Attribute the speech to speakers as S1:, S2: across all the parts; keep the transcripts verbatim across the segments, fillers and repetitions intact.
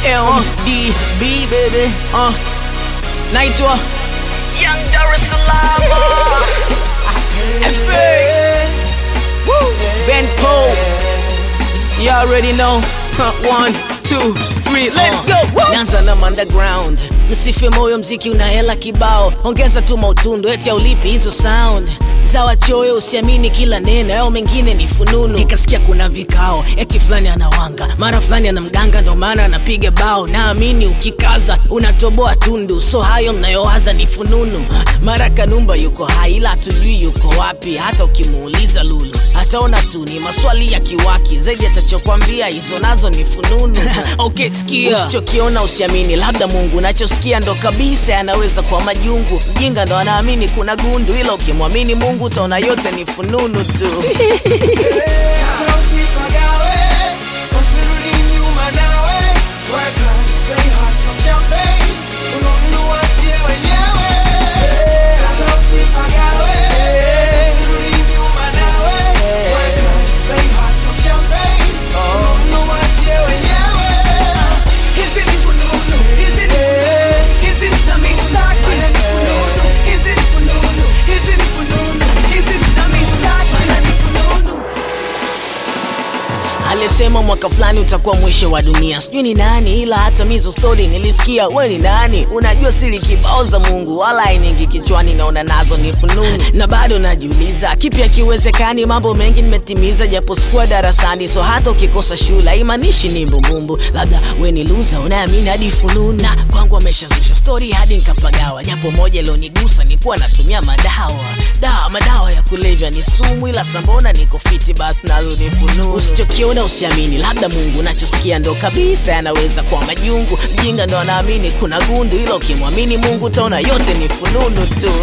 S1: M D B baby. Uh, naitwa Young Dar es Salaam. F A Ben Cole. You already know. One, two, three, let's go. Nanza na underground. Msife moyo, mziki una hela kibao. Ongeza tu mautundu eti aulipi hizo sound za wachoyo, usiamini kila neno yao, mengine ni fununu. Nikasikia kuna vikao eti fulani anawanga, mara fulani anamganga, ndo maana anapiga bao. Naamini ukikaza unatoboa tundu, so hayo mnayowaza ni fununu. Mara Kanumba yuko hai ila hatujui yuko wapi, hata ukimuuliza Lulu ataona tu ni maswali ya kiwaki. Zaidi atachokwambia hizo nazo ni fununu. Okay, sikia, usichokiona usiamini, labda Mungu unachosikia ndo kabisa anaweza kwa majungu. Mjinga ndo anaamini kuna gundu, ila ukimwamini Mungu utaona yote ni fununu tu. Alisema mwaka fulani utakuwa mwisho wa dunia. Sijui ni nani, ila hata mizo story nilisikia. We ni nani? Unajua siri kibao za Mungu, wala hainingi kichwani, naona nazo ni fununu. Na bado najiuliza kipi hakiwezekani. Mambo mengi nimetimiza japo sikuwa darasani, so hata ukikosa shule haimanishi ni mbumbumbu. Labda we ni loser unaamini hadi fununu. Na kwangu ameshazusha story hadi nikapagawa, japo moja leo nigusa nikuwa natumia madawa. Dawa madawa ya kulevya ni sumu, ila sambona niko fiti basi nazo ni fununu. Usichokiona usiamini, labda Mungu unachosikia ndo kabisa anaweza kwa majungu. Mjinga ndo anaamini kuna gundu, ila ukimwamini Mungu utaona yote ni fununu tu.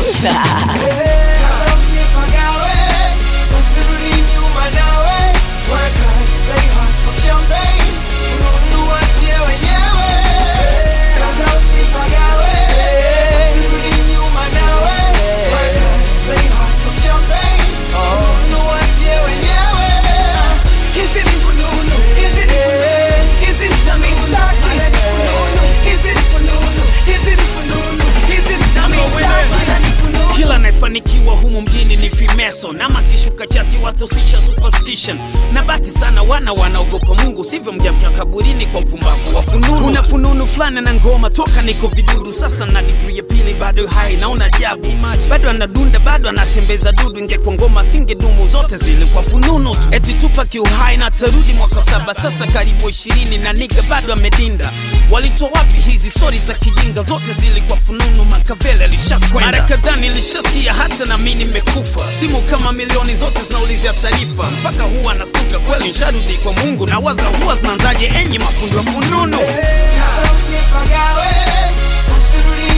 S2: Fanikiwa humu mjini ni fimeso, na makishuka chati watu sisha superstition. Na bati sana wana wanaogopa Mungu, sivyo mjamkia kaburini kwa pumbavu wa fununu. Una fununu fulani na ngoma toka niko vidudu, sasa na degree ya pili bado hai naona jabu. Bado anadunda bado anatembeza dudu, ingekuwa ngoma singedumu zote zile kwa fununu tu. Eti tupa kiuhai na tarudi mwaka saba, sasa karibu ishirini na nigga bado amedinda. Walitoa wapi hizi stories za kijinga, zote zile kwa fununu. Makavele alishakwenda, mara kadhaa nilishasikia hata na mimi nimekufa. Simu kama milioni zote zinaulizia taarifa, mpaka huwa nastuka kweli nisharudi kwa Mungu. Na waza huwa zinaanzaje enyi mafundo wa fununu.